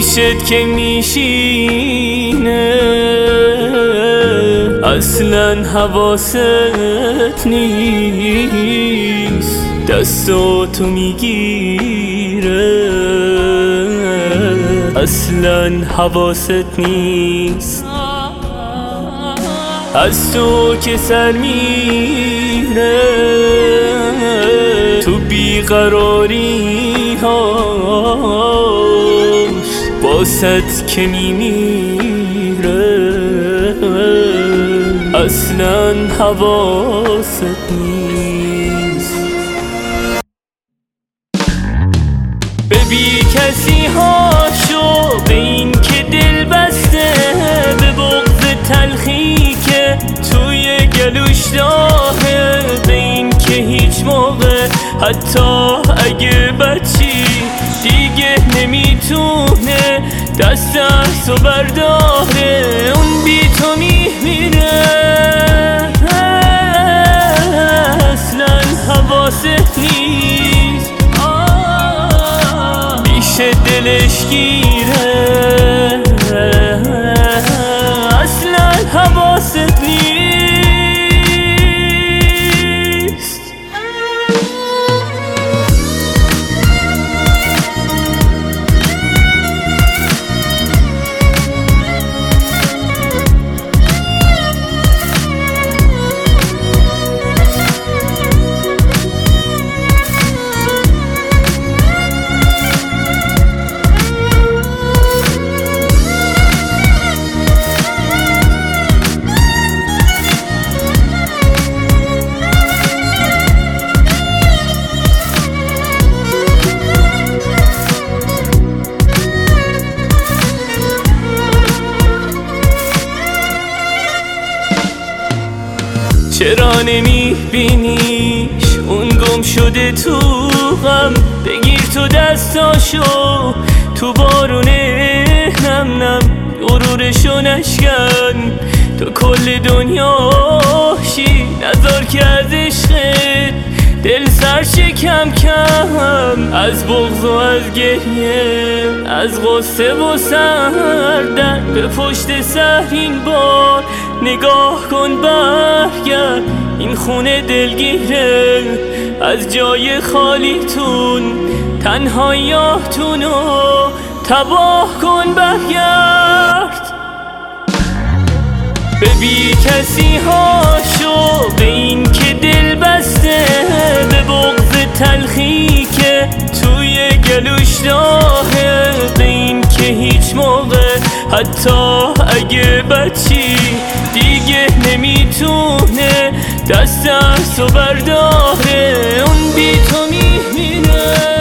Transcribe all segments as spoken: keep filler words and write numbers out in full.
پیشت که میشینه اصلا حواست نیست، دستاتو میگیره اصلا حواست نیست. از تو که سر میره تو بیقراری هاش باست که میمیره اصلا حواست نیست. به بی کسی هاشو، به این که دل بسته، به بغض تلخی که توی گلوش داره، به این که هیچ موقع حتی اگه بچی دیگه نمیتونه دستشو برداره، اون بی تو میمیره اصلا حواست نیست. پیش دلش گیره اصلا حواست نیست. چرا نمیبینیش اون گم شده تو غم؟ بگیر تو دستاشو تو بارونه نم نم، غرورشو نشکن، تو کل دنیاشی نذار که از عشقت دل سر شکم کم. از بغض و از گریه، از غصه و سردن، به پشت سر این بار نگاه کن برگرد، این خونه دلگیره از جای خالیتون، تنهاییاتونو تباه کن برگرد. به بی کسی هاشو، به این که دل بسته، به بغض تلخی که توی گلوش داره، به این که هیچ موقع حتی اگه بچی دیگه نمیتونه دستشو برداره، اون بی تو میمیره.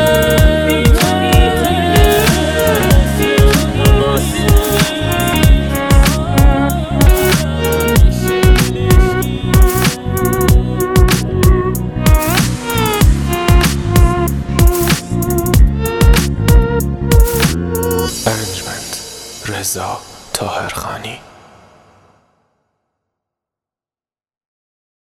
رضا طاهرخانی.